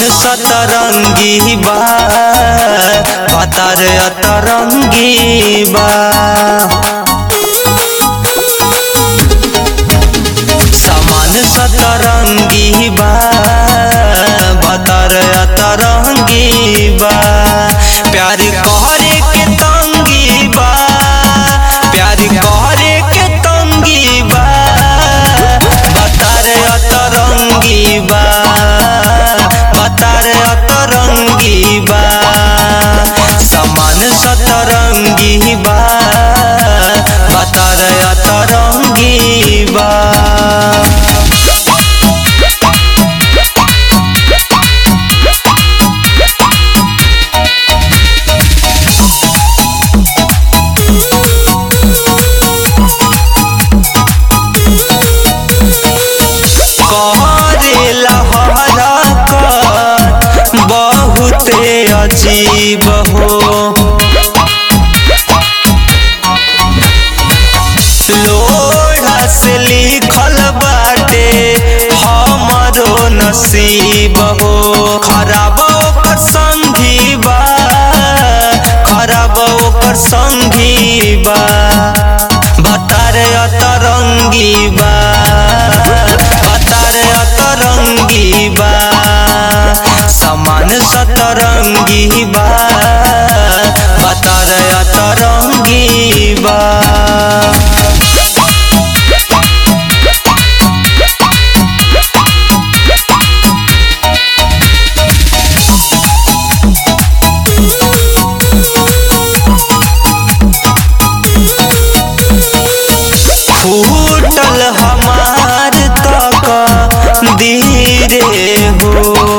सतरंगी बा भतार अतरंगी बा। समान सतरंगी बा भतार अतरंगी बा। प्यार कहरे के तंगी बा, प्यार कहरे के तंगी बा भतार अतरंगी बा, भतार अतरंगी बा। समान सतरंगी बा भतार अतरंगी बा। बहुते अजीब हो लोढ़ा से लिखल बाटे हमरो नसीब हो। खराब ओकर संगी बा, खराब ओकर संगी बा भतार अतरंगी बा, भतार अतरंगी बा। समान सतरंगी बा भतार अतरंगी बा। फूटल हमार तक धीरे हो,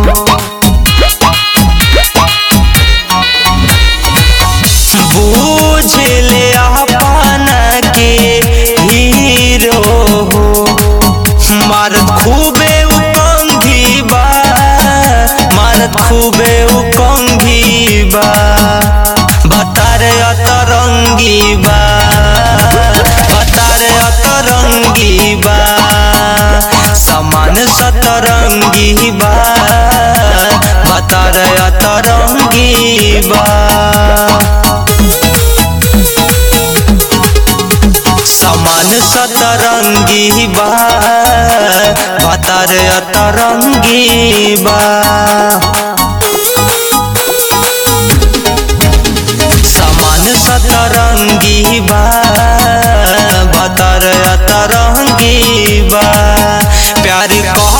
बूझले अपना के हीरो हो। मारत खूबे उकंघी बा, मारत खूबे उकंघी बा भतार अतरंगी बा, भतार अतरंगी बा। समान सतरंगी बा भतार अतरंगी बा। समान सतरंगी बा भतार अतरंगी बा। समान सतरंगी बा भतार अतरंगी बा। प्यार